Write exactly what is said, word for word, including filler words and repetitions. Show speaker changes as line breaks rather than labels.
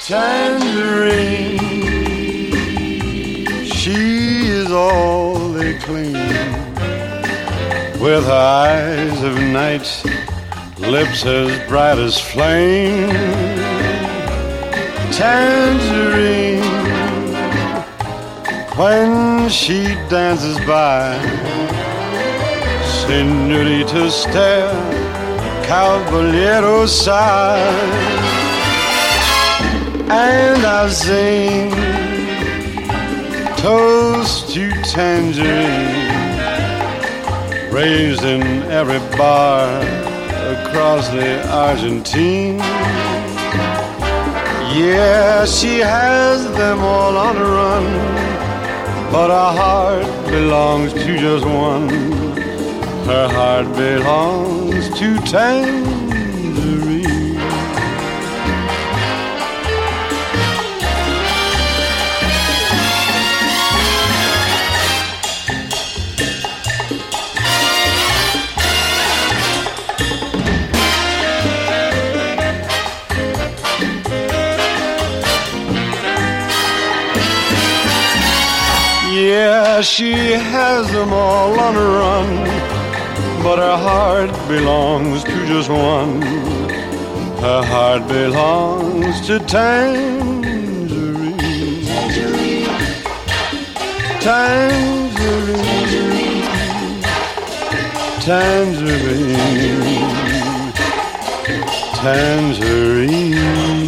Tangerine, she is all they claim, with eyes of night, lips as bright as flame. Tangerine, when she dances by, señorita stare, caballero sigh. And I sing toast to Tangerine, raised in every bar across the Argentine. Yeah, she has them all on the run, but her heart belongs to just one. Her heart belongs to Tangerine. Yeah, she has them all on the run, but her heart belongs to just one. Her heart belongs to Tangerine. Tangerine. Tangerine. Tangerine.